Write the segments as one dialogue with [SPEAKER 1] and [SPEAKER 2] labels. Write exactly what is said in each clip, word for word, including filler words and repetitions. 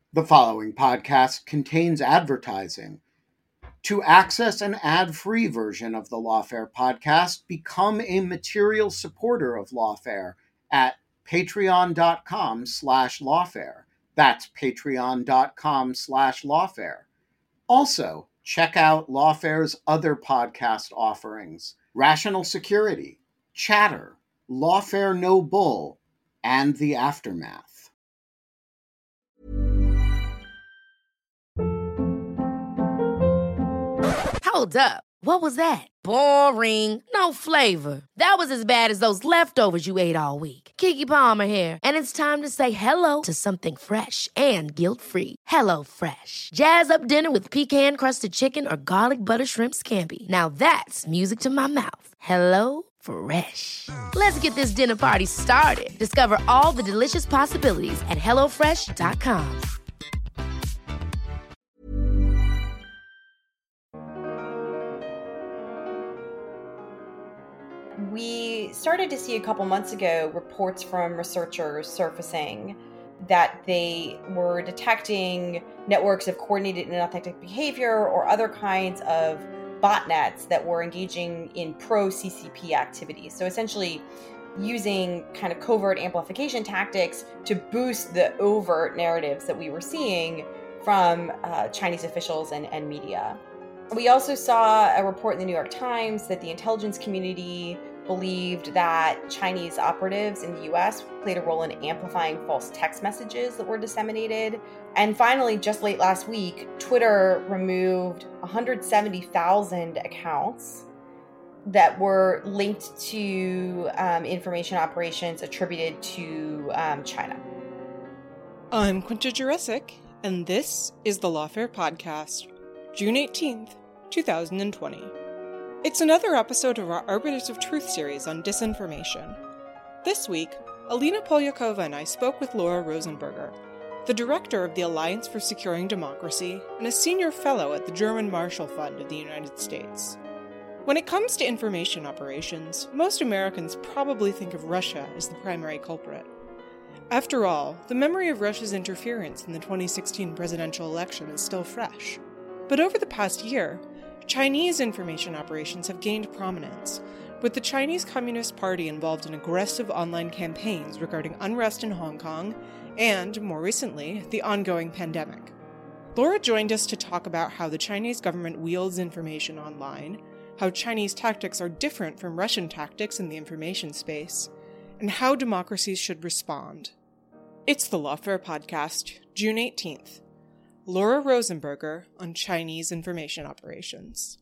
[SPEAKER 1] The following podcast contains advertising. To access an ad-free version of the Lawfare podcast, become a material supporter of Lawfare at patreon.com slash lawfare. That's patreon.com slash lawfare. Also, check out Lawfare's other podcast offerings: Rational Security, Chatter, Lawfare No Bull, and The Aftermath.
[SPEAKER 2] Hold up. What was that? Boring. No flavor. That was as bad as those leftovers you ate all week. Keke Palmer here, and it's time to say hello to something fresh and guilt-free. Hello Fresh. Jazz up dinner with pecan-crusted chicken or garlic butter shrimp scampi. Now that's music to my mouth. Hello Fresh. Let's get this dinner party started. Discover all the delicious possibilities at hello fresh dot com.
[SPEAKER 3] We started to see a couple months ago reports from researchers surfacing that they were detecting networks of coordinated and inauthentic behavior or other kinds of botnets that were engaging in pro-C C P activities. So essentially using kind of covert amplification tactics to boost the overt narratives that we were seeing from uh, Chinese officials and, and media. We also saw a report in the New York Times that the intelligence community believed that Chinese operatives in the U S played a role in amplifying false text messages that were disseminated. And finally, just late last week, Twitter removed one hundred seventy thousand accounts that were linked to um, information operations attributed to um, China.
[SPEAKER 4] I'm Quinta Jurecic, and this is the Lawfare Podcast, June eighteenth, twenty twenty. It's another episode of our Arbiters of Truth series on disinformation. This week, Alina Polyakova and I spoke with Laura Rosenberger, the director of the Alliance for Securing Democracy and a senior fellow at the German Marshall Fund of the United States. When it comes to information operations, most Americans probably think of Russia as the primary culprit. After all, the memory of Russia's interference in the twenty sixteen presidential election is still fresh. But over the past year, Chinese information operations have gained prominence, with the Chinese Communist Party involved in aggressive online campaigns regarding unrest in Hong Kong and, more recently, the ongoing pandemic. Laura joined us to talk about how the Chinese government wields information online, how Chinese tactics are different from Russian tactics in the information space, and how democracies should respond. It's the Lawfare Podcast, June eighteenth. Laura Rosenberger on Chinese information operations.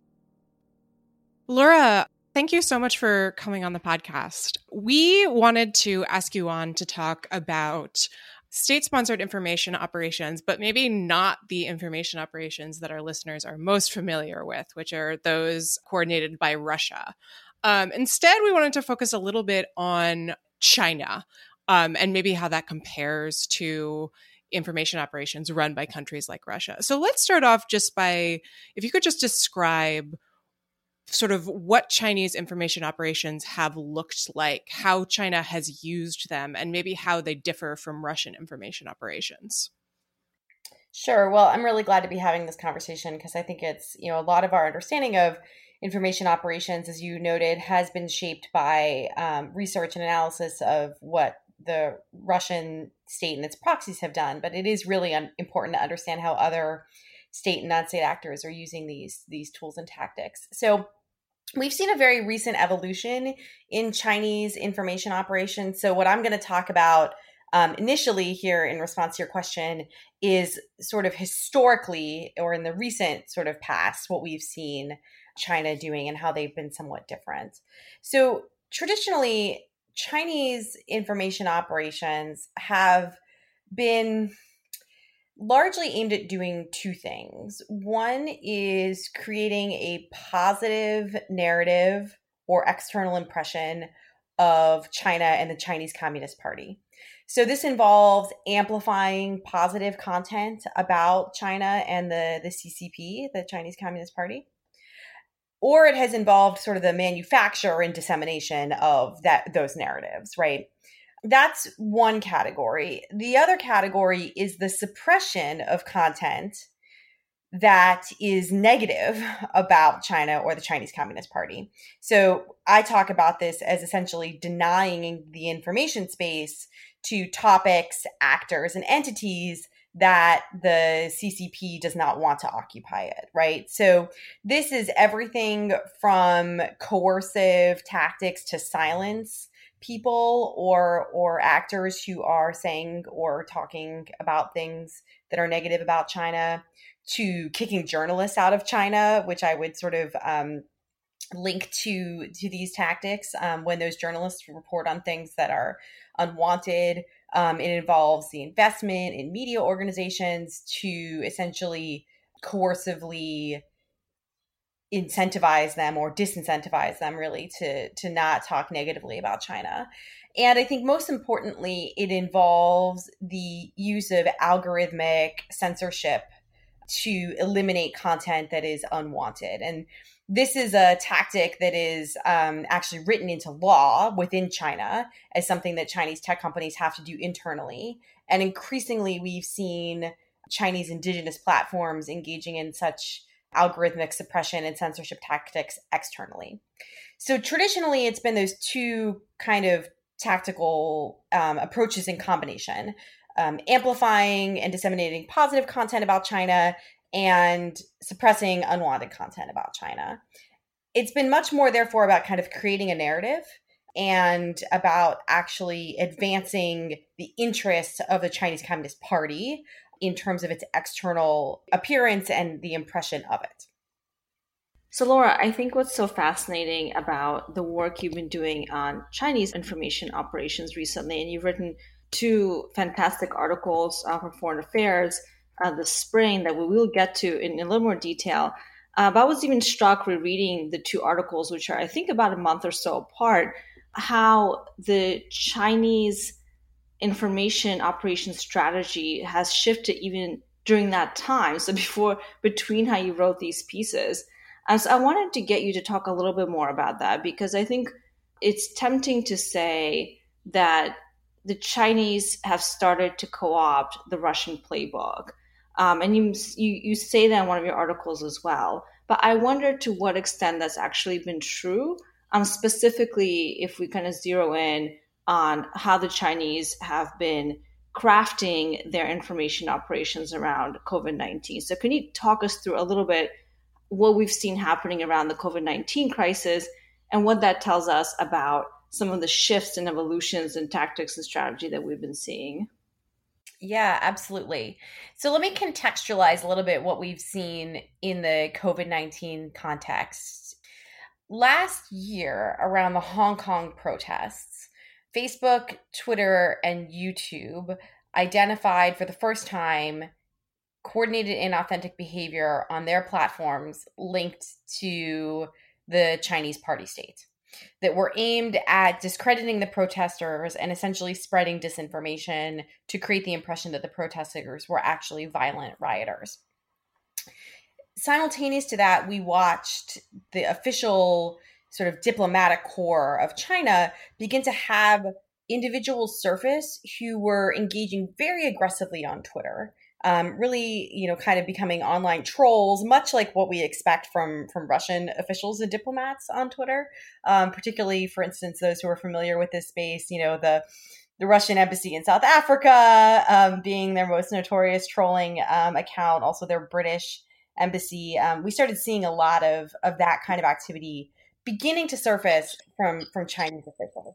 [SPEAKER 4] Laura, thank you so much for coming on the podcast. We wanted to ask you on to talk about state-sponsored information operations, but maybe not the information operations that our listeners are most familiar with, which are those coordinated by Russia. Um, instead, we wanted to focus a little bit on China um, and maybe how that compares to information operations run by countries like Russia. So let's start off just by, if you could just describe sort of what Chinese information operations have looked like, how China has used them, and maybe how they differ from Russian information operations.
[SPEAKER 3] Sure. Well, I'm really glad to be having this conversation because I think it's, you know, a lot of our understanding of information operations, as you noted, has been shaped by um, research and analysis of what the Russian state and its proxies have done. But it is really un- important to understand how other state and non-state actors are using these, these tools and tactics. So we've seen a very recent evolution in Chinese information operations. So what I'm going to talk about um, initially here in response to your question is sort of historically, or in the recent sort of past, what we've seen China doing and how they've been somewhat different. So traditionally, Chinese information operations have been largely aimed at doing two things. One is creating a positive narrative or external impression of China and the Chinese Communist Party. So this involves amplifying positive content about China and the, the C C P, the Chinese Communist Party. Or it has involved sort of the manufacture and dissemination of that those narratives, right? That's one category. The other category is the suppression of content that is negative about China or the Chinese Communist Party. So I talk about this as essentially denying the information space to topics, actors, and entities that the C C P does not want to occupy it, right? So this is everything from coercive tactics to silence people or or actors who are saying or talking about things that are negative about China, to kicking journalists out of China, which I would sort of um, link to to these tactics um, when those journalists report on things that are unwanted. Um, it involves the investment in media organizations to essentially coercively incentivize them or disincentivize them really to to not talk negatively about China. And I think most importantly, it involves the use of algorithmic censorship to eliminate content that is unwanted. And this is a tactic that is um, actually written into law within China as something that Chinese tech companies have to do internally. And increasingly, we've seen Chinese indigenous platforms engaging in such algorithmic suppression and censorship tactics externally. So traditionally, it's been those two kind of tactical um, approaches in combination. Um, amplifying and disseminating positive content about China and suppressing unwanted content about China. It's been much more, therefore, about kind of creating a narrative and about actually advancing the interests of the Chinese Communist Party in terms of its external appearance and the impression of it.
[SPEAKER 5] So Laura, I think what's so fascinating about the work you've been doing on Chinese information operations recently, and you've written two fantastic articles uh, for Foreign Affairs uh, this spring that we will get to in, in a little more detail. Uh, but I was even struck rereading the two articles, which are, I think, about a month or so apart, how the Chinese information operations strategy has shifted even during that time. So before, between how you wrote these pieces. And so I wanted to get you to talk a little bit more about that, because I think it's tempting to say that the Chinese have started to co-opt the Russian playbook. Um, and you, you you say that in one of your articles as well. But I wonder to what extent that's actually been true, um, specifically if we kind of zero in on how the Chinese have been crafting their information operations around COVID nineteen. So can you talk us through a little bit what we've seen happening around the COVID nineteen crisis and what that tells us about some of the shifts and evolutions in tactics and strategy that we've been seeing?
[SPEAKER 3] Yeah, absolutely. So let me contextualize a little bit what we've seen in the COVID nineteen context. Last year, around the Hong Kong protests, Facebook, Twitter, and YouTube identified for the first time coordinated inauthentic behavior on their platforms linked to the Chinese party state that were aimed at discrediting the protesters and essentially spreading disinformation to create the impression that the protesters were actually violent rioters. Simultaneous to that, we watched the official sort of diplomatic corps of China begin to have individuals surface who were engaging very aggressively on Twitter. Um, really, you know, kind of becoming online trolls, much like what we expect from from Russian officials and diplomats on Twitter. Um, particularly, for instance, those who are familiar with this space, you know, the the Russian embassy in South Africa um, being their most notorious trolling um, account, also their British embassy. Um, we started seeing a lot of of that kind of activity beginning to surface from from Chinese officials.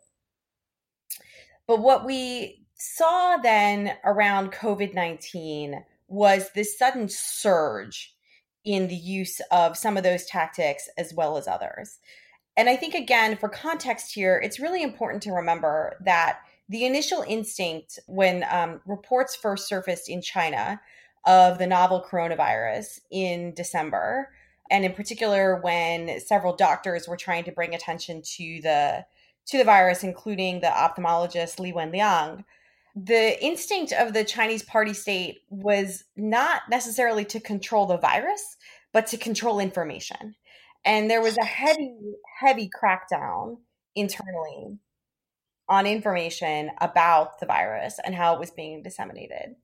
[SPEAKER 3] But what we saw then around COVID nineteen was this sudden surge in the use of some of those tactics as well as others. And I think, again, for context here, it's really important to remember that the initial instinct when um, reports first surfaced in China of the novel coronavirus in December, and in particular when several doctors were trying to bring attention to the to the virus, including the ophthalmologist Li Wenliang, the instinct of the Chinese party state was not necessarily to control the virus, but to control information. And there was a heavy, heavy crackdown internally on information about the virus and how it was being disseminated.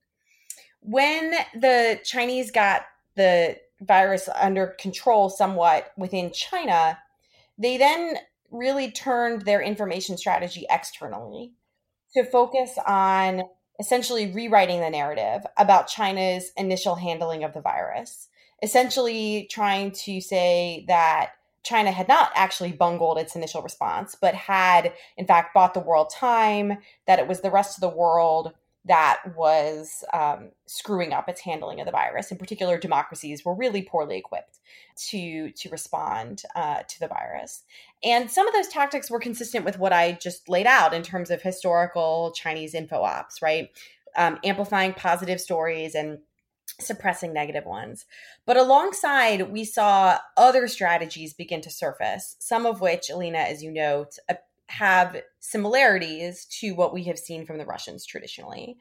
[SPEAKER 3] When the Chinese got the virus under control somewhat within China, they then really turned their information strategy externally to focus on essentially rewriting the narrative about China's initial handling of the virus, essentially trying to say that China had not actually bungled its initial response, but had, in fact, bought the world time, that it was the rest of the world that was um, screwing up its handling of the virus. In particular, democracies were really poorly equipped to, to respond uh, to the virus. And some of those tactics were consistent with what I just laid out in terms of historical Chinese info ops, right? Um, amplifying positive stories and suppressing negative ones. But alongside, we saw other strategies begin to surface, some of which, Alina, as you note, have similarities to what we have seen from the Russians traditionally.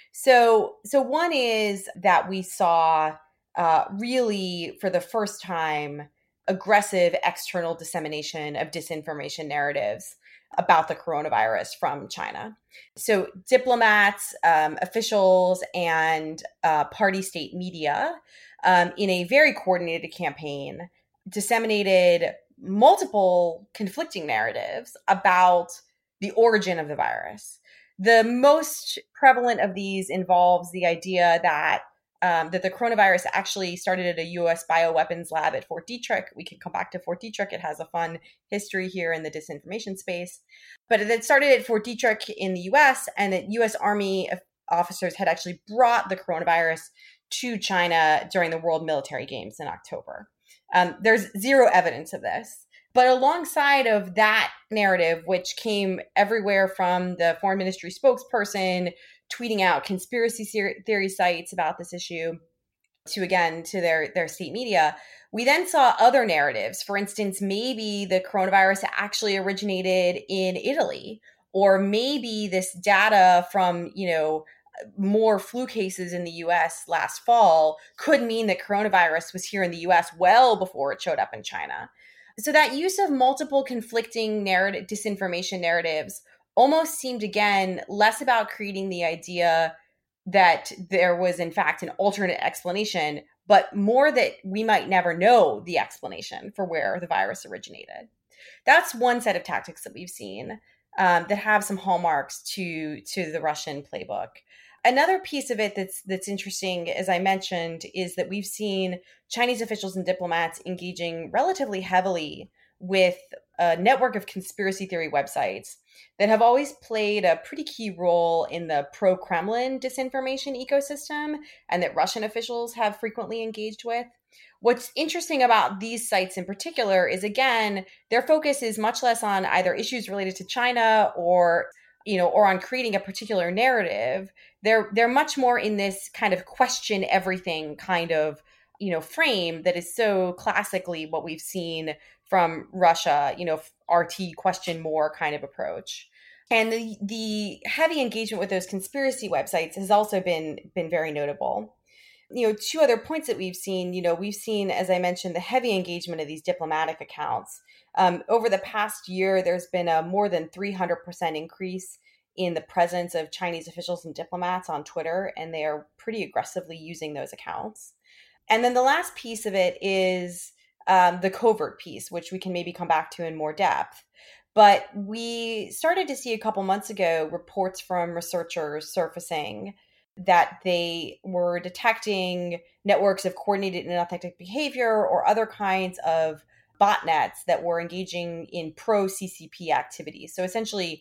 [SPEAKER 3] So, so one is that we saw uh, really, for the first time, aggressive external dissemination of disinformation narratives about the coronavirus from China. So diplomats, um, officials, and uh, party state media, um, in a very coordinated campaign, disseminated multiple conflicting narratives about the origin of the virus. The most prevalent of these involves the idea that Um, that the coronavirus actually started at a U S bioweapons lab at Fort Detrick. We can come back to Fort Detrick. It has a fun history here in the disinformation space. But it started at Fort Detrick in the U S, and that U S Army officers had actually brought the coronavirus to China during the World Military Games in October. Um, there's zero evidence of this. But alongside of that narrative, which came everywhere from the foreign ministry spokesperson tweeting out conspiracy theory sites about this issue to, again, to their, their state media, we then saw other narratives. For instance, maybe the coronavirus actually originated in Italy, or maybe this data from, you know, more flu cases in the U S last fall could mean that coronavirus was here in the U S well before it showed up in China. So that use of multiple conflicting narrative, disinformation narratives almost seemed, again, less about creating the idea that there was, in fact, an alternate explanation, but more that we might never know the explanation for where the virus originated. That's one set of tactics that we've seen um, that have some hallmarks to, to the Russian playbook. Another piece of it that's that's interesting, as I mentioned, is that we've seen Chinese officials and diplomats engaging relatively heavily with a network of conspiracy theory websites that have always played a pretty key role in the pro-Kremlin disinformation ecosystem, and that Russian officials have frequently engaged with. What's interesting about these sites in particular is, again, their focus is much less on either issues related to China or, you know, or on creating a particular narrative. They're they're much more in this kind of question everything kind of, you know, frame that is so classically what we've seen from Russia, you know, R T question more kind of approach. And the the heavy engagement with those conspiracy websites has also been been very notable. You know, two other points that we've seen, you know, we've seen, as I mentioned, the heavy engagement of these diplomatic accounts. Um, over the past year, there's been a more than three hundred percent increase in the presence of Chinese officials and diplomats on Twitter, and they are pretty aggressively using those accounts. And then the last piece of it is um, the covert piece, which we can maybe come back to in more depth. But we started to see a couple months ago reports from researchers surfacing that they were detecting networks of coordinated and inauthentic behavior or other kinds of botnets that were engaging in pro-C C P activities. So essentially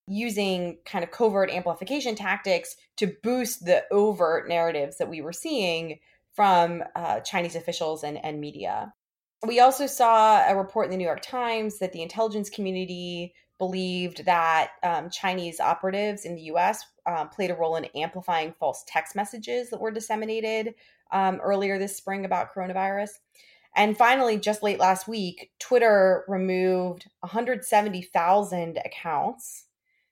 [SPEAKER 3] using kind of covert amplification tactics to boost the overt narratives that we were seeing from uh, Chinese officials and, and media. We also saw a report in the New York Times that the intelligence community believed that um, Chinese operatives in the U S uh, played a role in amplifying false text messages that were disseminated um, earlier this spring about coronavirus. And finally, just late last week, Twitter removed one hundred seventy thousand accounts,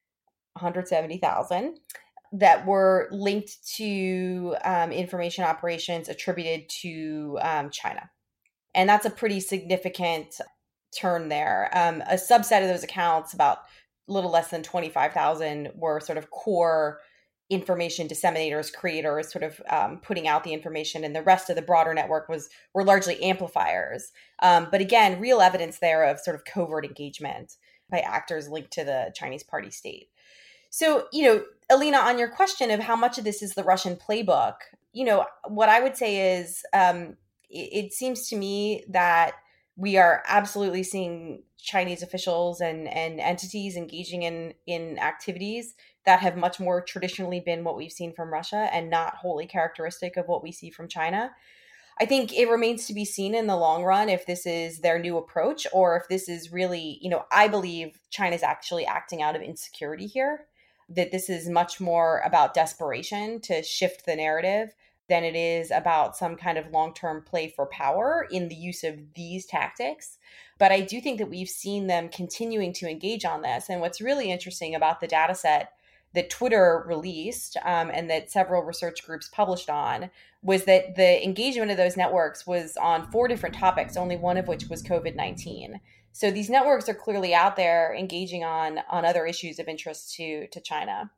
[SPEAKER 3] one hundred seventy thousand, that were linked to um, information operations attributed to um, China. And that's a pretty significant turn there. Um, a subset of those accounts, about little less than twenty-five thousand were sort of core information disseminators, creators, sort of um, putting out the information, and the rest of the broader network was were largely amplifiers. Um, but again, real evidence there of sort of covert engagement by actors linked to the Chinese Party state. So, you know, Alina, on your question of how much of this is the Russian playbook, you know, what I would say is um, it, it seems to me that we are absolutely seeing Chinese officials and, and entities engaging in, in activities that have much more traditionally been what we've seen from Russia and not wholly characteristic of what we see from China. I think it remains to be seen in the long run if this is their new approach or if this is really, you know, I believe China's actually acting out of insecurity here, that this is much more about desperation to shift the narrative than it is about some kind of long-term play for power in the use of these tactics. But I do think that we've seen them continuing to engage on this. And what's really interesting about the data set that Twitter released um, and that several research groups published on was that the engagement of those networks was on four different topics, only one of which was COVID nineteen. So these networks are clearly out there engaging on, on other issues of interest to, to China.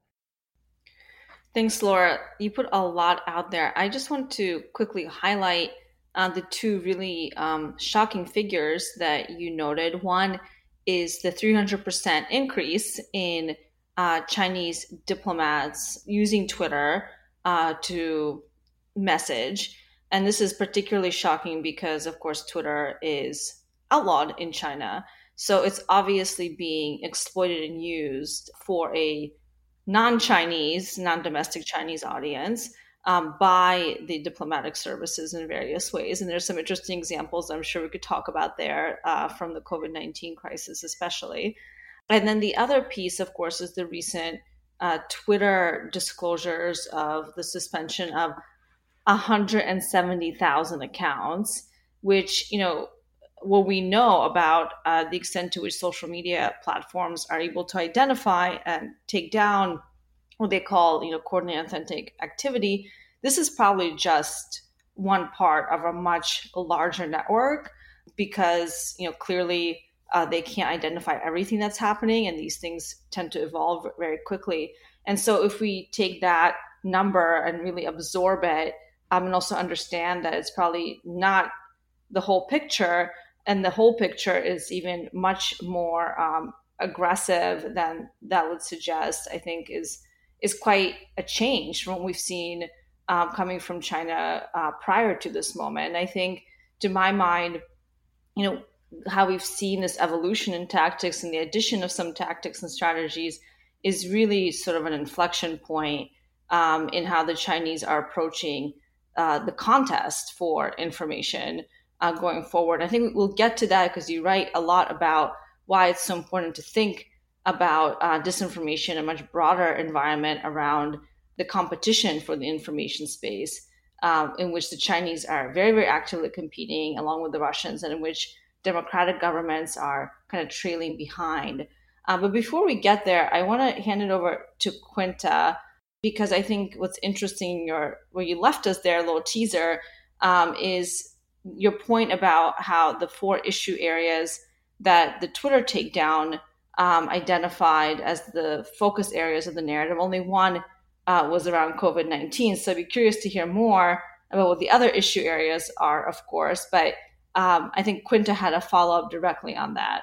[SPEAKER 5] Thanks, Laura. You put a lot out there. I just want to quickly highlight uh, the two really um, shocking figures that you noted. One is the three hundred percent increase in uh, Chinese diplomats using Twitter uh, to message. And this is particularly shocking because, of course, Twitter is outlawed in China. So it's obviously being exploited and used for a non-Chinese, non-domestic Chinese audience um, by the diplomatic services in various ways. And there's some interesting examples I'm sure we could talk about there uh, from the COVID nineteen crisis especially. And then the other piece, of course, is the recent uh, Twitter disclosures of the suspension of one hundred seventy thousand accounts, which, you know, what we know about uh, the extent to which social media platforms are able to identify and take down what they call, you know, coordinated authentic activity, this is probably just one part of a much larger network because, you know, clearly uh, they can't identify everything that's happening and these things tend to evolve very quickly. And so if we take that number and really absorb it um, and also understand that it's probably not the whole picture, and the whole picture is even much more um, aggressive than that would suggest, I think is is quite a change from what we've seen um, coming from China uh, prior to this moment. And I think, to my mind, you know, how we've seen this evolution in tactics and the addition of some tactics and strategies is really sort of an inflection point um, in how the Chinese are approaching uh, the contest for information Uh, going forward. I think we'll get to that because you write a lot about why it's so important to think about uh, disinformation in a much broader environment around the competition for the information space um, in which the Chinese are very, very actively competing along with the Russians and in which democratic governments are kind of trailing behind. Uh, but before we get there, I want to hand it over to Quinta because I think what's interesting, your where you left us there, a little teaser, um, is your point about how the four issue areas that the Twitter takedown um, identified as the focus areas of the narrative, only one uh, was around COVID nineteen. So I'd be curious to hear more about what the other issue areas are, of course. But um, I think Quinta had a follow-up directly on that.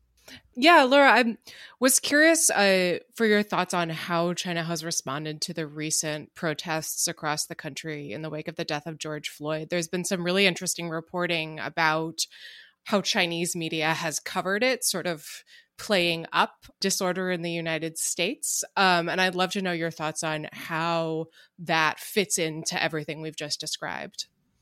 [SPEAKER 4] Yeah, Laura, I was curious uh, for your thoughts on how China has responded to the recent protests across the country in the wake of the death of George Floyd. There's been some really interesting reporting about how Chinese media has covered it, sort of playing up disorder in the United States. Um, and I'd love to know your thoughts on how that fits into everything we've just described.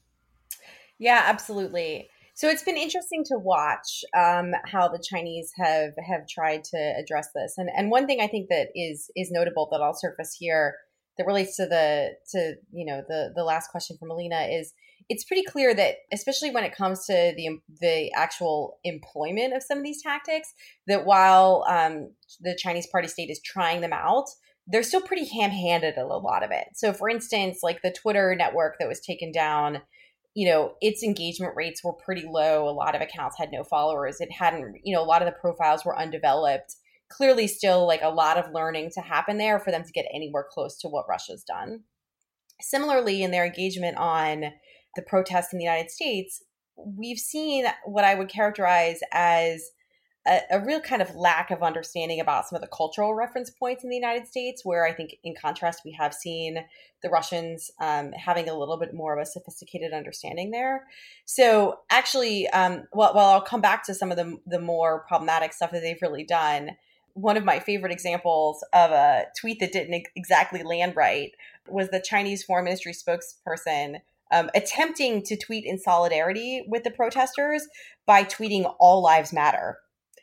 [SPEAKER 3] Yeah, absolutely. So it's been interesting to watch um, how the Chinese have have tried to address this, and and one thing I think that is is notable that I'll surface here that relates to the to you know the the last question from Alina is it's pretty clear that especially when it comes to the the actual employment of some of these tactics, that while um, the Chinese Party state is trying them out, they're still pretty ham-handed at a lot of it. So, for instance, like the Twitter network that was taken down, you know, its engagement rates were pretty low. A lot of accounts had no followers. It hadn't, you know, a lot of the profiles were undeveloped. clearly still like a lot of learning to happen there for them to get anywhere close to what Russia's done. Similarly, in their engagement on the protests in the United States, we've seen what I would characterize as a, a real kind of lack of understanding about some of the cultural reference points in the United States, where I think in contrast, we have seen the Russians um, having a little bit more of a sophisticated understanding there. So actually, um, well, well, I'll come back to some of the, the more problematic stuff that they've really done. One of my favorite examples of a tweet that didn't ex- exactly land right was the Chinese Foreign Ministry spokesperson um, attempting to tweet in solidarity with the protesters by tweeting "All Lives Matter,"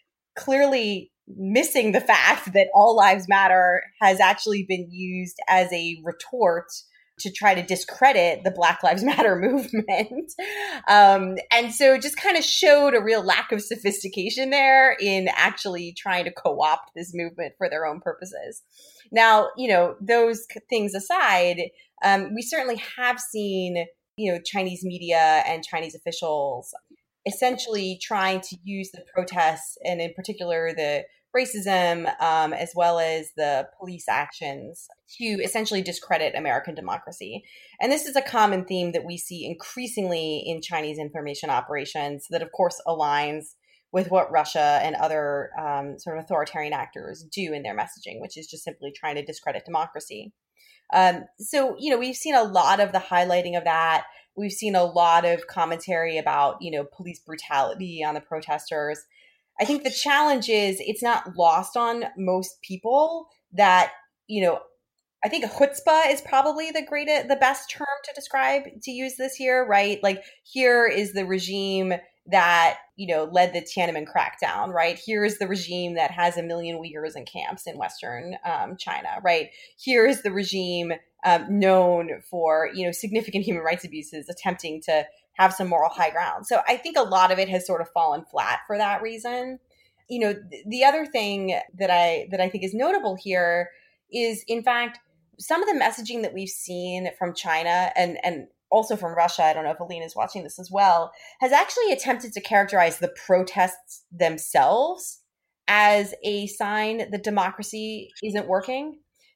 [SPEAKER 3] clearly missing the fact that "All Lives Matter" has actually been used as a retort to try to discredit the Black Lives Matter movement. Um, and so just kind of showed a real lack of sophistication there in actually trying to co-opt this movement for their own purposes. Now, you know, those things aside, um, we certainly have seen, you know, Chinese media and Chinese officials essentially trying to use the protests, and in particular the racism, um, as well as the police actions, to essentially discredit American democracy. And this is a common theme that we see increasingly in Chinese information operations that, of course, aligns with what Russia and other um, sort of authoritarian actors do in their messaging, which is just simply trying to discredit democracy. Um, so, you know, we've seen a lot of the highlighting of that. We've seen a lot of commentary about, you know, police brutality on the protesters. I think the challenge is it's not lost on most people that, you know, I think chutzpah is probably the greatest, the best term to describe, to use this here, right? Like, here is the regime that, you know, led the Tiananmen crackdown, right? Here is the regime that has a million Uyghurs in camps in Western um, China, right? Here is the regime um, known for, you know, significant human rights abuses, attempting to have some moral high ground. So I think a lot of it has sort of fallen flat for that reason. You know, th- the other thing that I that I think is notable here is, in fact, some of the messaging that we've seen from China and and also from Russia, I don't know if Aline is watching this as well, has actually attempted to characterize the protests themselves as a sign that democracy isn't working.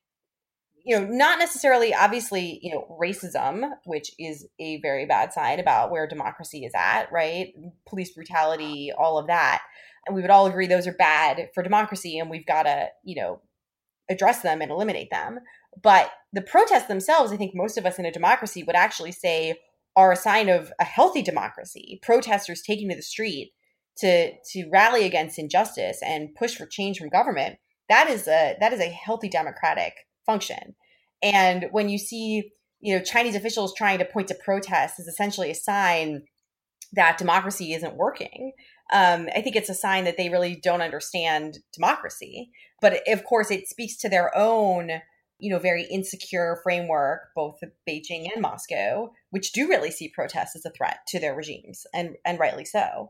[SPEAKER 3] You know, not necessarily, obviously, you know, racism, which is a very bad sign about where democracy is at, right? Police brutality, all of that. And we would all agree those are bad for democracy, and we've got to, you know, address them and eliminate them. But the protests themselves, I think most of us in a democracy would actually say, are a sign of a healthy democracy. Protesters taking to the street to to rally against injustice and push for change from government, that is a that is a healthy democratic function. And when you see, you know, Chinese officials trying to point to protests as essentially a sign that democracy isn't working, um, I think it's a sign that they really don't understand democracy. But of course, it speaks to their own, you know, very insecure framework, both Beijing and Moscow, which do really see protests as a threat to their regimes, and and rightly so.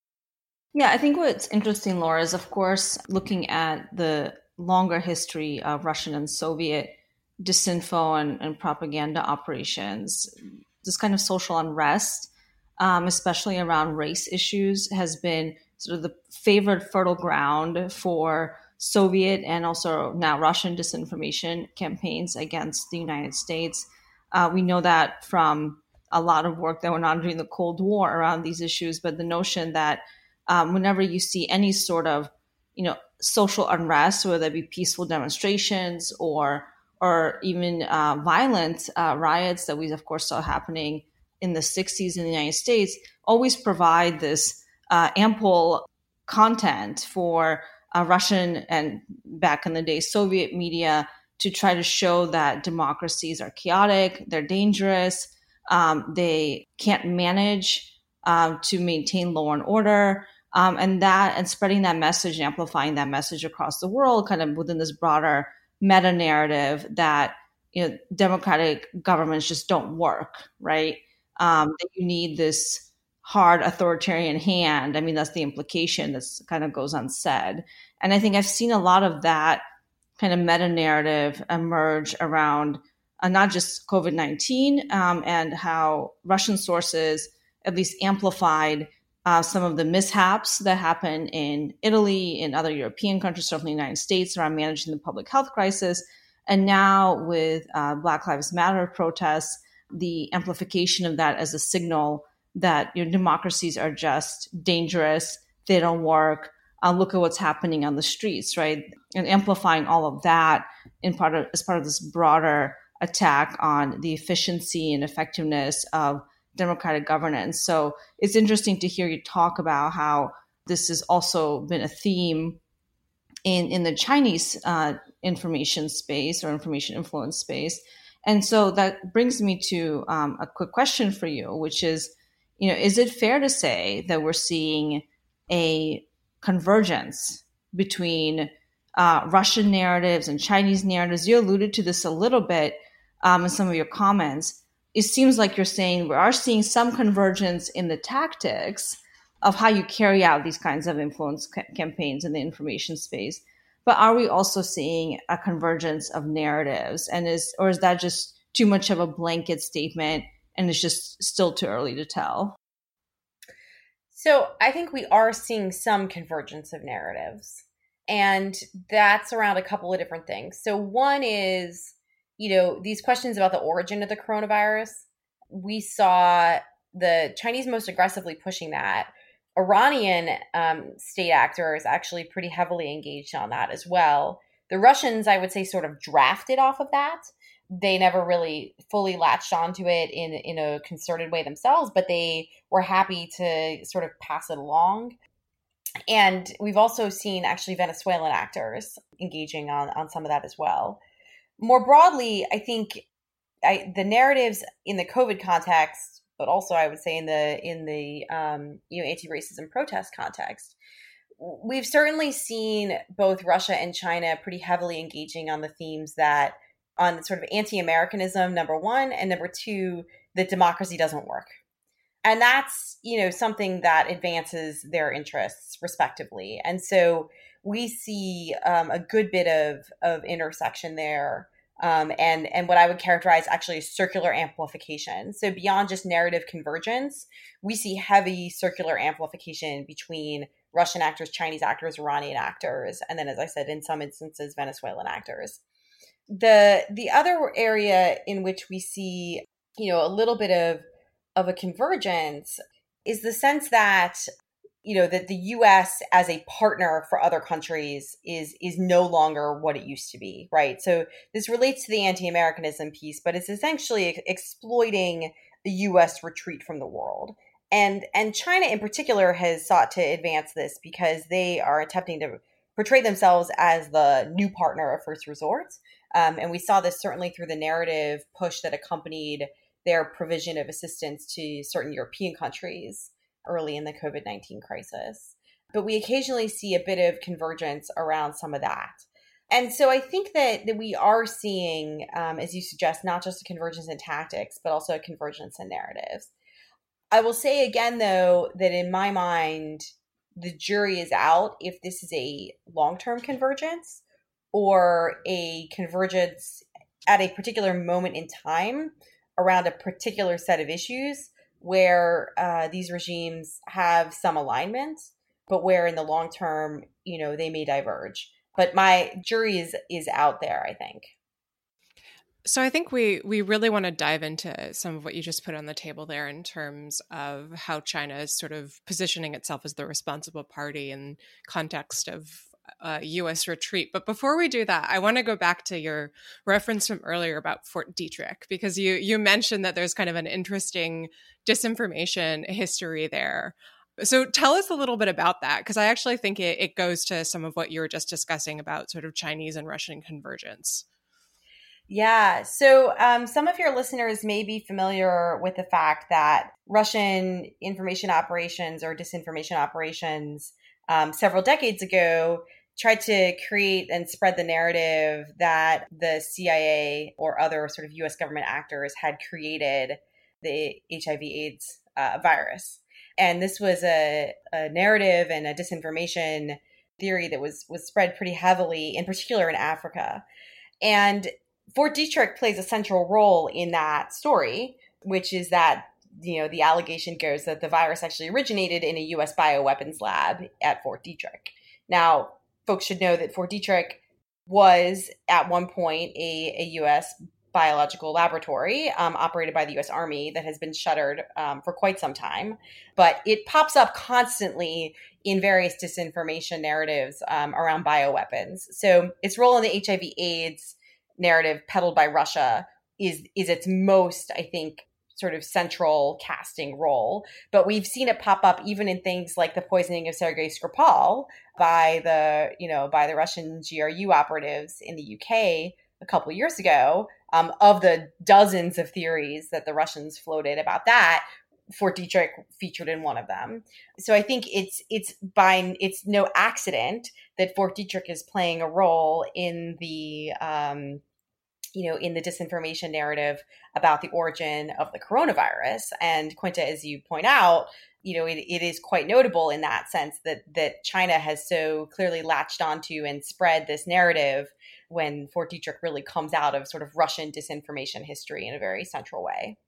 [SPEAKER 5] Yeah, I think what's interesting, Laura, is of course looking at the longer history of Russian and Soviet disinfo and, and propaganda operations. This kind of social unrest, um, especially around race issues, has been sort of the favored fertile ground for Soviet and also now Russian disinformation campaigns against the United States. Uh, we know that from a lot of work that went on during the Cold War around these issues, but the notion that um, whenever you see any sort of, you know, social unrest, whether it be peaceful demonstrations or or even uh, violent uh, riots that we, of course, saw happening in the sixties in the United States, always provide this uh, ample content for uh, Russian and back in the day Soviet media to try to show that democracies are chaotic, they're dangerous, um, they can't manage um, to maintain law and order. Um, and that and spreading that message and amplifying that message across the world, kind of within this broader meta narrative that, you know, democratic governments just don't work, right? Um, that you need this hard authoritarian hand. I mean, that's the implication that kind of goes unsaid. And I think I've seen a lot of that kind of meta narrative emerge around uh, not just COVID nineteen um, and how Russian sources at least amplified uh, some of the mishaps that happened in Italy, in other European countries, certainly the United States, around managing the public health crisis. And now with uh, Black Lives Matter protests, the amplification of that as a signal that your democracies are just dangerous, they don't work. Uh, look at what's happening on the streets, right? And amplifying all of that in part of, as part of this broader attack on the efficiency and effectiveness of democratic governance. So it's interesting to hear you talk about how this has also been a theme in, in the Chinese uh, information space or information influence space. And so that brings me to um, a quick question for you, which is, you know, is it fair to say that we're seeing a convergence between uh, Russian narratives and Chinese narratives? You alluded to this a little bit um, in some of your comments. It seems like you're saying we are seeing some convergence in the tactics of how you carry out these kinds of influence ca- campaigns in the information space. But are we also seeing a convergence of narratives? And is, or is that just too much of a blanket statement and it's just still too early to tell?
[SPEAKER 3] So I think we are seeing some convergence of narratives, and that's around a couple of different things. So one is, you know, these questions about the origin of the coronavirus. We saw the Chinese most aggressively pushing that. Iranian um, state actors actually pretty heavily engaged on that as well. The Russians, I would say, sort of drafted off of that. They never really fully latched onto it in, in a concerted way themselves, but they were happy to sort of pass it along. And we've also seen actually Venezuelan actors engaging on, on some of that as well. More broadly, I think I, the narratives in the COVID context, but also I would say in the in the um, you know anti-racism protest context, we've certainly seen both Russia and China pretty heavily engaging on the themes that on sort of anti-Americanism, number one, and number two, that democracy doesn't work. And that's, you know, something that advances their interests respectively. And so we see um, a good bit of, of intersection there. Um, and, and what I would characterize actually as circular amplification. So beyond just narrative convergence, we see heavy circular amplification between Russian actors, Chinese actors, Iranian actors, and then, as I said, in some instances, Venezuelan actors. The the other area in which we see, you know, a little bit of of a convergence is the sense that, you know, that the U S as a partner for other countries is is no longer what it used to be, right? So this relates to the anti-Americanism piece, but it's essentially exploiting the U S retreat from the world. And and China in particular has sought to advance this because they are attempting to portray themselves as the new partner of first resort. Um, and we saw this certainly through the narrative push that accompanied their provision of assistance to certain European countries early in the COVID nineteen crisis. But we occasionally see a bit of convergence around some of that. And so I think that, that we are seeing, um, as you suggest, not just a convergence in tactics, but also a convergence in narratives. I will say again, though, that in my mind, the jury is out if this is a long-term convergence or a convergence at a particular moment in time around a particular set of issues where uh, these regimes have some alignment, but where in the long term, you know, they may diverge. But my jury is is out there, I think.
[SPEAKER 4] So I think we we really want to dive into some of what you just put on the table there in terms of how China is sort of positioning itself as the responsible party in context of uh, U S retreat. But before we do that, I want to go back to your reference from earlier about Fort Detrick, because you you mentioned that there's kind of an interesting disinformation history there. So tell us a little bit about that, because I actually think it, it goes to some of what you were just discussing about sort of Chinese and Russian convergence.
[SPEAKER 3] Yeah. So um, some of your listeners may be familiar with the fact that Russian information operations or disinformation operations um, several decades ago tried to create and spread the narrative that the C I A or other sort of U S government actors had created the H I V AIDS uh, virus. And this was a, a narrative and a disinformation theory that was was spread pretty heavily, in particular in Africa. And Fort Detrick plays a central role in that story, which is that you know, the allegation goes that the virus actually originated in a U S bioweapons lab at Fort Detrick. Now, folks should know that Fort Detrick was at one point a, a U S biological laboratory um, operated by the U S Army that has been shuttered um, for quite some time. But it pops up constantly in various disinformation narratives um, around bioweapons. So its role in the H I V AIDS narrative peddled by Russia is, is its most, I think, sort of central casting role. But we've seen it pop up even in things like the poisoning of Sergei Skripal by the, you know, by the Russian G R U operatives in the U K a couple of years ago. Um, of the dozens of theories that the Russians floated about that, Fort Detrick featured in one of them. So I think it's it's by it's no accident that Fort Detrick is playing a role in the um, you know in the disinformation narrative about the origin of the coronavirus. And Quinta, as you point out, you know it, it is quite notable in that sense that that China has so clearly latched onto and spread this narrative when Fort Detrick really comes out of sort of Russian disinformation history in a very central way.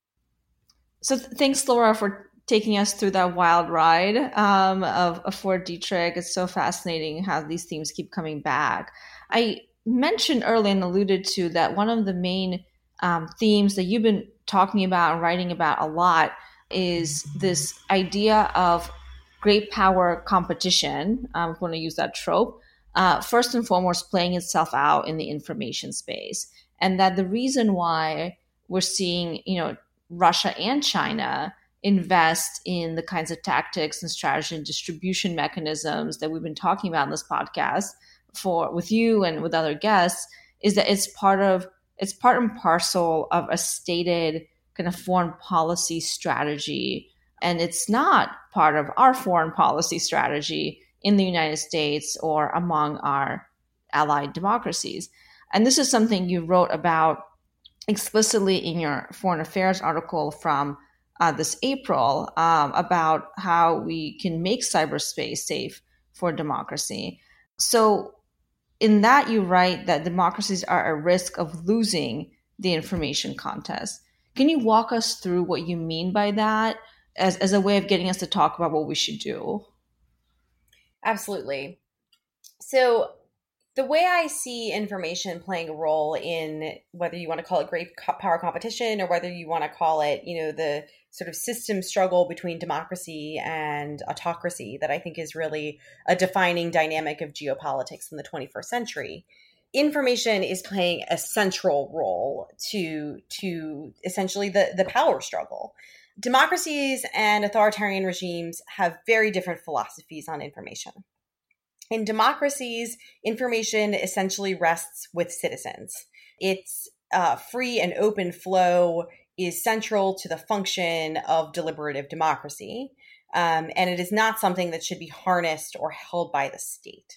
[SPEAKER 5] So th- thanks, Laura, for taking us through that wild ride um, of, of Fort Detrick. It's so fascinating how these themes keep coming back. I mentioned earlier and alluded to that one of the main um, themes that you've been talking about and writing about a lot is this idea of great power competition. I'm going to use that trope. Uh, first and foremost, playing itself out in the information space. And that the reason why we're seeing, you know, Russia and China invest in the kinds of tactics and strategy and distribution mechanisms that we've been talking about in this podcast for with you and with other guests is that it's part of it's part and parcel of a stated kind of foreign policy strategy. And it's not part of our foreign policy strategy in the United States or among our allied democracies. And this is something you wrote about explicitly in your Foreign Affairs article from uh, this April um, about how we can make cyberspace safe for democracy. So in that, you write that democracies are at risk of losing the information contest. Can you walk us through what you mean by that as, as a way of getting us to talk about what we should do?
[SPEAKER 3] Absolutely. So the way I see information playing a role in whether you want to call it great power competition or whether you want to call it, you know, the sort of system struggle between democracy and autocracy that I think is really a defining dynamic of geopolitics in the twenty-first century. Information is playing a central role to, to essentially the, the power struggle. Democracies and authoritarian regimes have very different philosophies on information. In democracies, information essentially rests with citizens. Its uh, free and open flow is central to the function of deliberative democracy, um, and it is not something that should be harnessed or held by the state.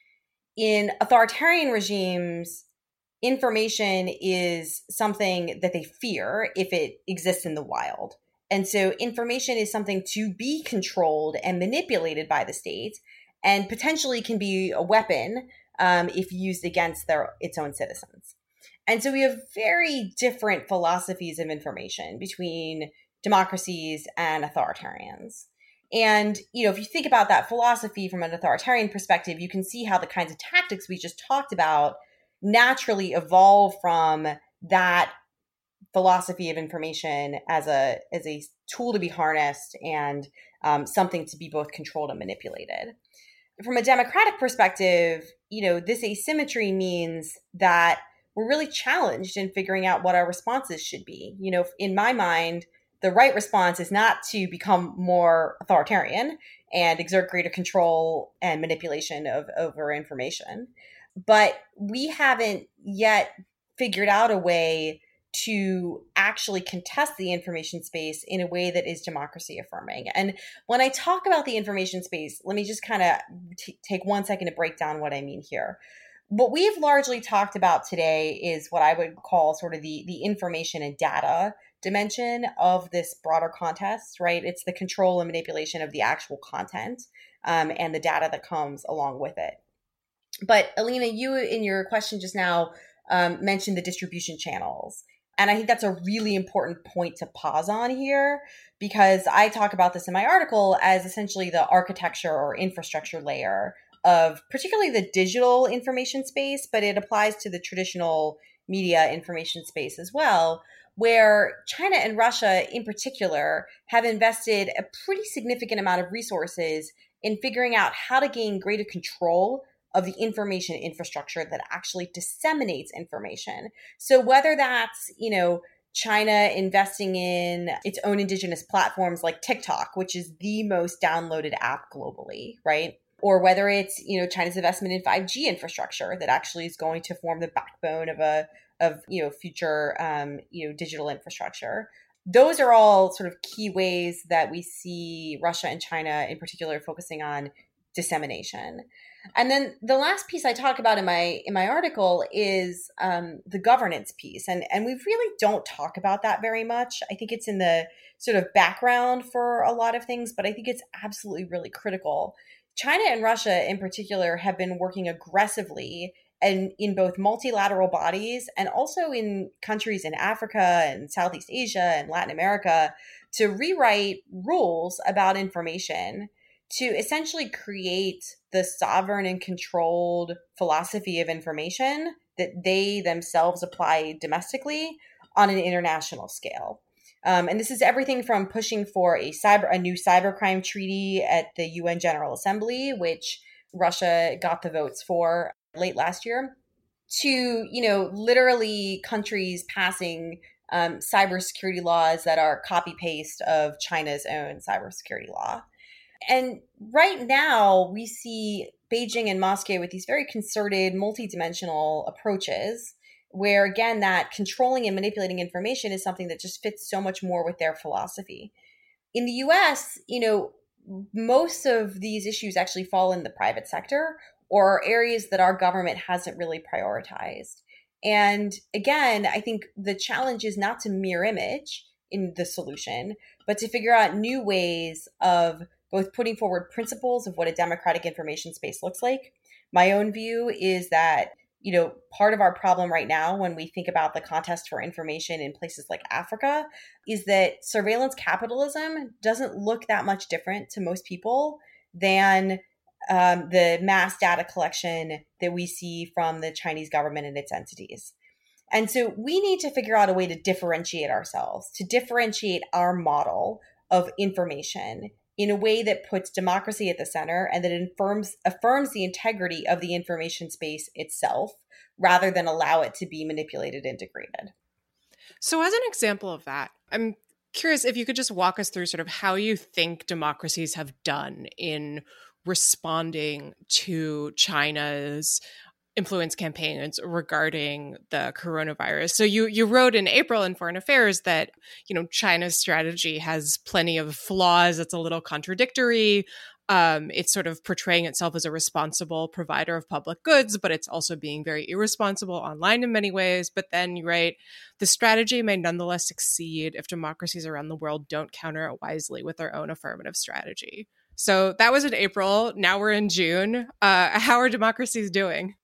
[SPEAKER 3] In authoritarian regimes, information is something that they fear if it exists in the wild. And so information is something to be controlled and manipulated by the state, and potentially can be a weapon um, if used against their its own citizens. And so we have very different philosophies of information between democracies and authoritarians. And, you know, if you think about that philosophy from an authoritarian perspective, you can see how the kinds of tactics we just talked about naturally evolve from that philosophy of information as a as a tool to be harnessed and um, something to be both controlled and manipulated. From a democratic perspective, you know, this asymmetry means that we're really challenged in figuring out what our responses should be. You know, in my mind, the right response is not to become more authoritarian and exert greater control and manipulation of over information. But we haven't yet figured out a way to actually contest the information space in a way that is democracy affirming. And when I talk about the information space, let me just kind of t- take one second to break down what I mean here. What we've largely talked about today is what I would call sort of the, the information and data dimension of this broader contest, right? It's the control and manipulation of the actual content um, and the data that comes along with it. But Alina, you in your question just now um, mentioned the distribution channels. And I think that's a really important point to pause on here, because I talk about this in my article as essentially the architecture or infrastructure layer of particularly the digital information space, but it applies to the traditional media information space as well, where China and Russia in particular have invested a pretty significant amount of resources in figuring out how to gain greater control of the information infrastructure that actually disseminates information. So whether that's, you know, China investing in its own indigenous platforms like TikTok, which is the most downloaded app globally, right? Or whether it's, you know, China's investment in five G infrastructure that actually is going to form the backbone of a of, you know, future, um, you know, digital infrastructure. Those are all sort of key ways that we see Russia and China in particular focusing on dissemination. And then the last piece I talk about in my in my article is um, the governance piece. And, and we really don't talk about that very much. I think it's in the sort of background for a lot of things, but I think it's absolutely really critical. China and Russia in particular have been working aggressively and in both multilateral bodies and also in countries in Africa and Southeast Asia and Latin America to rewrite rules about information to essentially create the sovereign and controlled philosophy of information that they themselves apply domestically on an international scale. Um, and this is everything from pushing for a cyber a new cybercrime treaty at the U N General Assembly, which Russia got the votes for late last year, to, you know, literally countries passing um, cybersecurity laws that are copy paste of China's own cybersecurity law. And right now we see Beijing and Moscow with these very concerted, multidimensional approaches where, again, that controlling and manipulating information is something that just fits so much more with their philosophy. In the U S, you know, most of these issues actually fall in the private sector or areas that our government hasn't really prioritized. And again, I think the challenge is not to mirror image in the solution, but to figure out new ways of both putting forward principles of what a democratic information space looks like. My own view is that, you know, part of our problem right now when we think about the contest for information in places like Africa is that surveillance capitalism doesn't look that much different to most people than um, the mass data collection that we see from the Chinese government and its entities. And so we need to figure out a way to differentiate ourselves, to differentiate our model of information in a way that puts democracy at the center and that affirms, affirms the integrity of the information space itself, rather than allow it to be manipulated and degraded.
[SPEAKER 4] So as an example of that, I'm curious if you could just walk us through sort of how you think democracies have done in responding to China's influence campaigns regarding the coronavirus. So you you wrote in April in Foreign Affairs that, you know, China's strategy has plenty of flaws. It's a little contradictory. Um, it's sort of portraying itself as a responsible provider of public goods, but it's also being very irresponsible online in many ways. But then you write, the strategy may nonetheless succeed if democracies around the world don't counter it wisely with their own affirmative strategy. So that was in April. Now we're in June. Uh, how are democracies doing?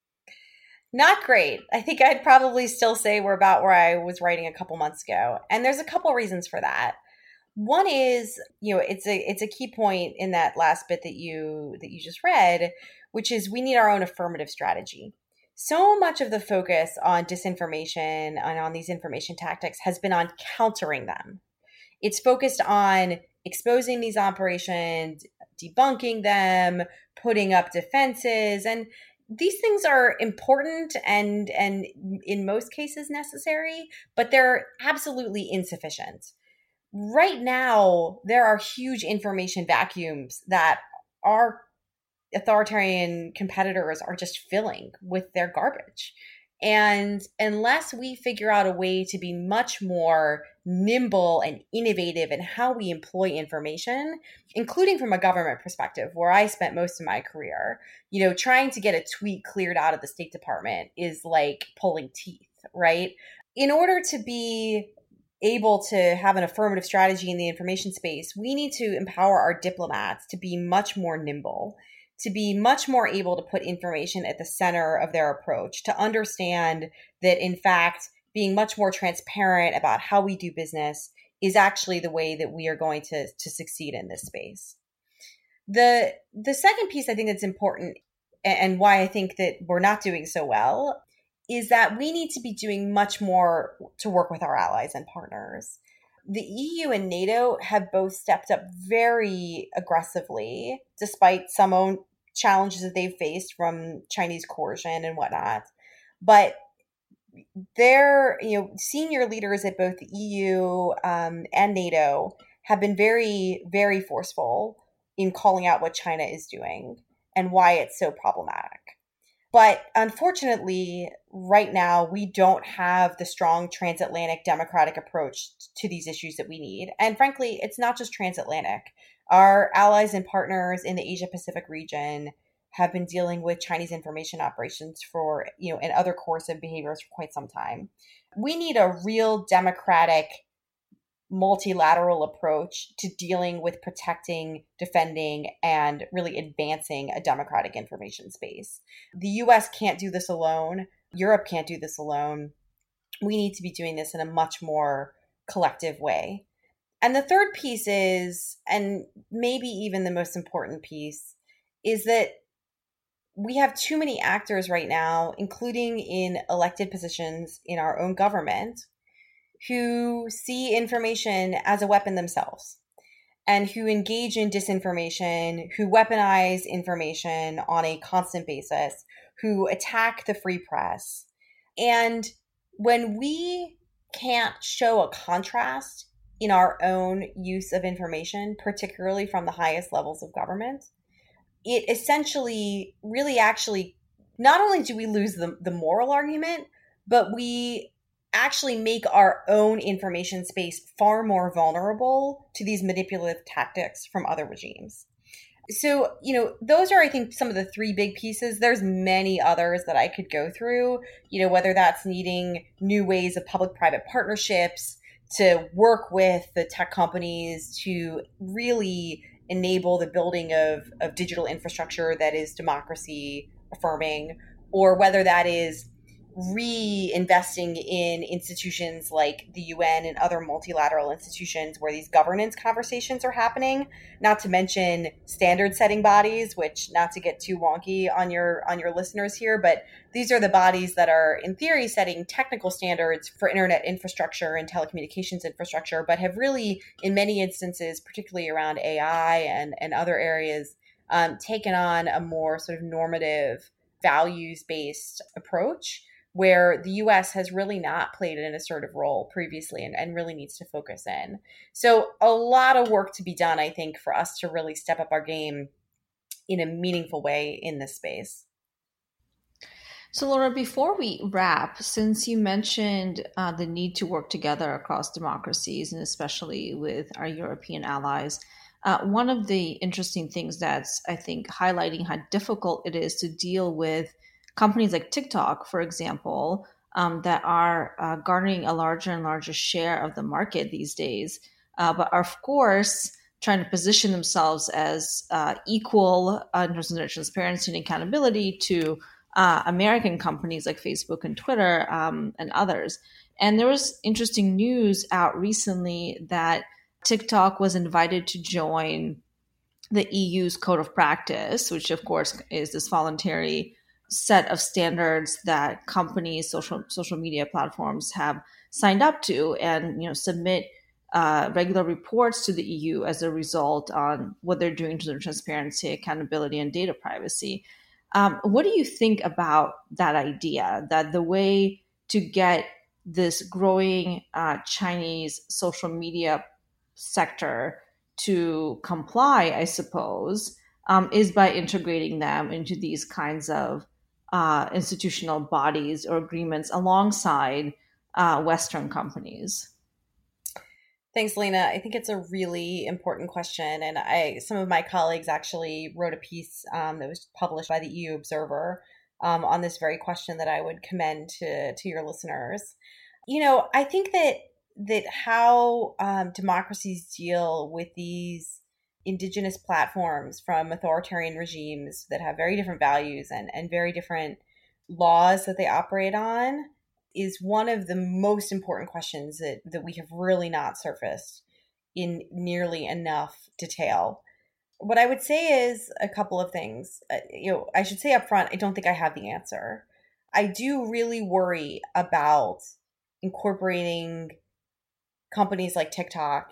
[SPEAKER 3] Not great. I think I'd probably still say we're about where I was writing a couple months ago. And there's a couple reasons for that. One is, you know, it's a it's a key point in that last bit that you that you just read, which is we need our own affirmative strategy. So much of the focus on disinformation and on these information tactics has been on countering them. It's focused on exposing these operations, debunking them, putting up defenses, and these things are important and and in most cases necessary, but they're absolutely insufficient. Right now, there are huge information vacuums that our authoritarian competitors are just filling with their garbage. And unless we figure out a way to be much more nimble and innovative in how we employ information, including from a government perspective, where I spent most of my career, you know, trying to get a tweet cleared out of the State Department is like pulling teeth, right? In order to be able to have an affirmative strategy in the information space, we need to empower our diplomats to be much more nimble, to be much more able to put information at the center of their approach, to understand that, in fact, being much more transparent about how we do business is actually the way that we are going to, to succeed in this space. The, the second piece I think that's important and why I think that we're not doing so well is that we need to be doing much more to work with our allies and partners. The E U and NATO have both stepped up very aggressively, despite some own challenges that they've faced from Chinese coercion and whatnot. But their, you know, senior leaders at both the E U um, and NATO have been very, very forceful in calling out what China is doing and why it's so problematic. But unfortunately, right now, we don't have the strong transatlantic democratic approach to these issues that we need. And frankly, it's not just transatlantic. Our allies and partners in the Asia Pacific region have been dealing with Chinese information operations for, you know, and other coercive behaviors for quite some time. We need a real democratic, multilateral approach to dealing with protecting, defending, and really advancing a democratic information space. The U S can't do this alone. Europe can't do this alone. We need to be doing this in a much more collective way. And the third piece is, and maybe even the most important piece, is that we have too many actors right now, including in elected positions in our own government, who see information as a weapon themselves and who engage in disinformation, who weaponize information on a constant basis, who attack the free press. And when we can't show a contrast in our own use of information, particularly from the highest levels of government, it essentially really actually, not only do we lose the, the moral argument, but we actually make our own information space far more vulnerable to these manipulative tactics from other regimes. So, you know, those are, I think, some of the three big pieces. There's many others that I could go through, you know, whether that's needing new ways of public-private partnerships to work with the tech companies to really enable the building of, of digital infrastructure that is democracy affirming, or whether that is reinvesting in institutions like the U N and other multilateral institutions where these governance conversations are happening, not to mention standard setting bodies, which, not to get too wonky on your on your listeners here, but these are the bodies that are in theory setting technical standards for internet infrastructure and telecommunications infrastructure, but have really, in many instances, particularly around A I and, and other areas, um, taken on a more sort of normative, values-based approach, where the U S has really not played an assertive role previously and, and really needs to focus in. So a lot of work to be done, I think, for us to really step up our game in a meaningful way in this space.
[SPEAKER 5] So Laura, before we wrap, since you mentioned uh, the need to work together across democracies, and especially with our European allies, uh, one of the interesting things that's, I think, highlighting how difficult it is to deal with companies like TikTok, for example, um, that are uh, garnering a larger and larger share of the market these days, uh, but are, of course, trying to position themselves as uh, equal uh, in terms of their transparency and accountability to uh, American companies like Facebook and Twitter um, and others. And there was interesting news out recently that TikTok was invited to join the E U's Code of Practice, which, of course, is this voluntary set of standards that companies, social social media platforms have signed up to, and you know submit uh, regular reports to the E U as a result on what they're doing to their transparency, accountability, and data privacy. Um, what do you think about that idea, that the way to get this growing uh, Chinese social media sector to comply, I suppose, um, is by integrating them into these kinds of Uh, institutional bodies or agreements alongside uh, Western companies?
[SPEAKER 3] Thanks, Lena. I think it's a really important question. And I, some of my colleagues actually wrote a piece um, that was published by the E U Observer um, on this very question that I would commend to, to your listeners. You know, I think that, that how um, democracies deal with these indigenous platforms from authoritarian regimes that have very different values and, and very different laws that they operate on is one of the most important questions that, that we have really not surfaced in nearly enough detail. What I would say is a couple of things. Uh, you know, I should say up front, I don't think I have the answer. I do really worry about incorporating companies like TikTok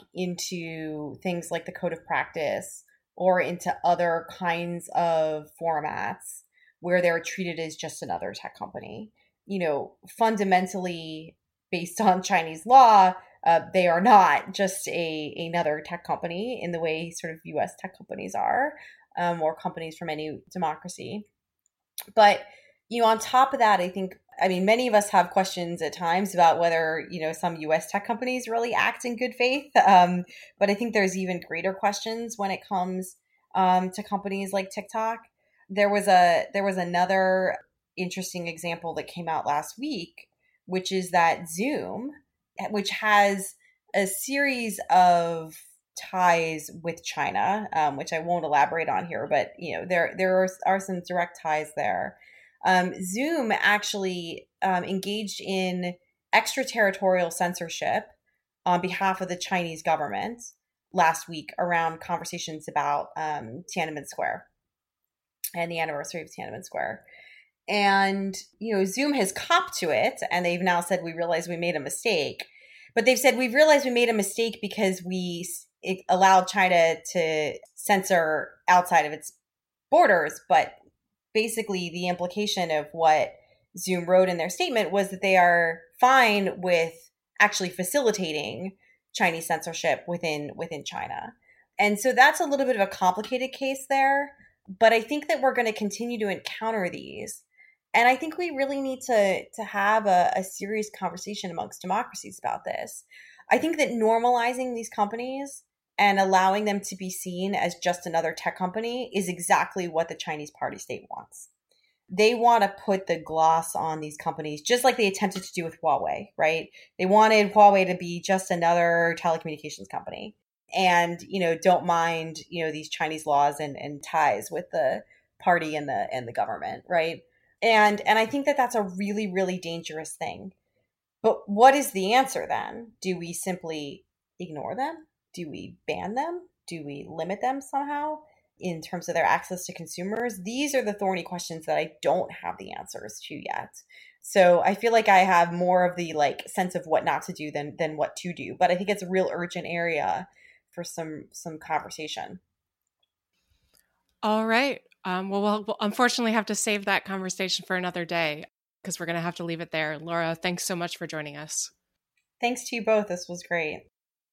[SPEAKER 3] into things like the code of practice or into other kinds of formats where they're treated as just another tech company. You know, fundamentally, based on Chinese law, uh, they are not just a another tech company in the way sort of U S tech companies are, um, or companies from any democracy. But, you know, on top of that, I think, I mean, many of us have questions at times about whether, you know, some U S tech companies really act in good faith. Um, but I think there's even greater questions when it comes um, to companies like TikTok. There was a there was another interesting example that came out last week, which is that Zoom, which has a series of ties with China, um, which I won't elaborate on here, but you know there there are, are some direct ties there. Um, Zoom actually um, engaged in extraterritorial censorship on behalf of the Chinese government last week around conversations about um, Tiananmen Square and the anniversary of Tiananmen Square. And, you know, Zoom has copped to it, and they've now said, we realize we made a mistake. But they've said, we've realized we made a mistake because we it allowed China to censor outside of its borders. But basically, the implication of what Zoom wrote in their statement was that they are fine with actually facilitating Chinese censorship within within China. And so that's a little bit of a complicated case there. But I think that we're going to continue to encounter these. And I think we really need to, to have a, a serious conversation amongst democracies about this. I think that normalizing these companies and allowing them to be seen as just another tech company is exactly what the Chinese party state wants. They want to put the gloss on these companies, just like they attempted to do with Huawei, right? They wanted Huawei to be just another telecommunications company. And, you know, don't mind, you know, these Chinese laws and, and ties with the party and the and the government, right? And and I think that that's a really, really dangerous thing. But what is the answer then? Do we simply ignore them? Do we ban them? Do we limit them somehow in terms of their access to consumers? These are the thorny questions that I don't have the answers to yet. So I feel like I have more of the like sense of what not to do than than what to do. But I think it's a real urgent area for some some conversation.
[SPEAKER 4] All right. Um, well, we'll, we'll unfortunately have to save that conversation for another day because we're going to have to leave it there. Laura, thanks so much for joining us.
[SPEAKER 3] Thanks to you both. This was great.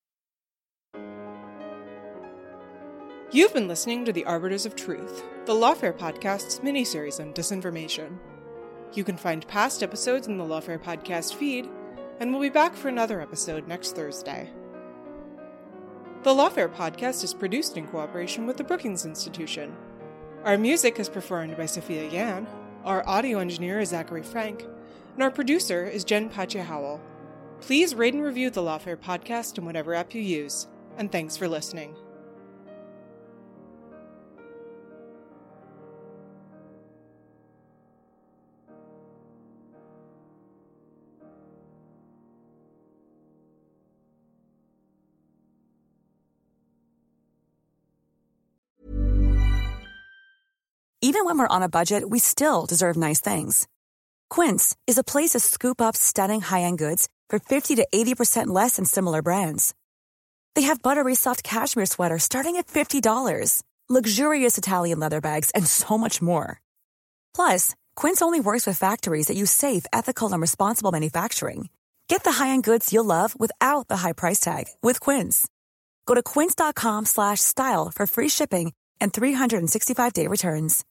[SPEAKER 4] You've been listening to The Arbiters of Truth, the Lawfare Podcast's miniseries on disinformation. You can find past episodes in the Lawfare Podcast feed, and we'll be back for another episode next Thursday. The Lawfare Podcast is produced in cooperation with the Brookings Institution. Our music is performed by Sophia Yan, our audio engineer is Zachary Frank, and our producer is Jen Pacha-Howell. Please rate and review the Lawfare Podcast in whatever app you use, and thanks for listening.
[SPEAKER 6] Even when we're on a budget, we still deserve nice things. Quince is a place to scoop up stunning high-end goods for fifty to eighty percent less than similar brands. They have buttery soft cashmere sweaters starting at fifty dollars, luxurious Italian leather bags, and so much more. Plus, Quince only works with factories that use safe, ethical, and responsible manufacturing. Get the high-end goods you'll love without the high price tag with Quince. Go to quince.com slash style for free shipping and three sixty-five day returns.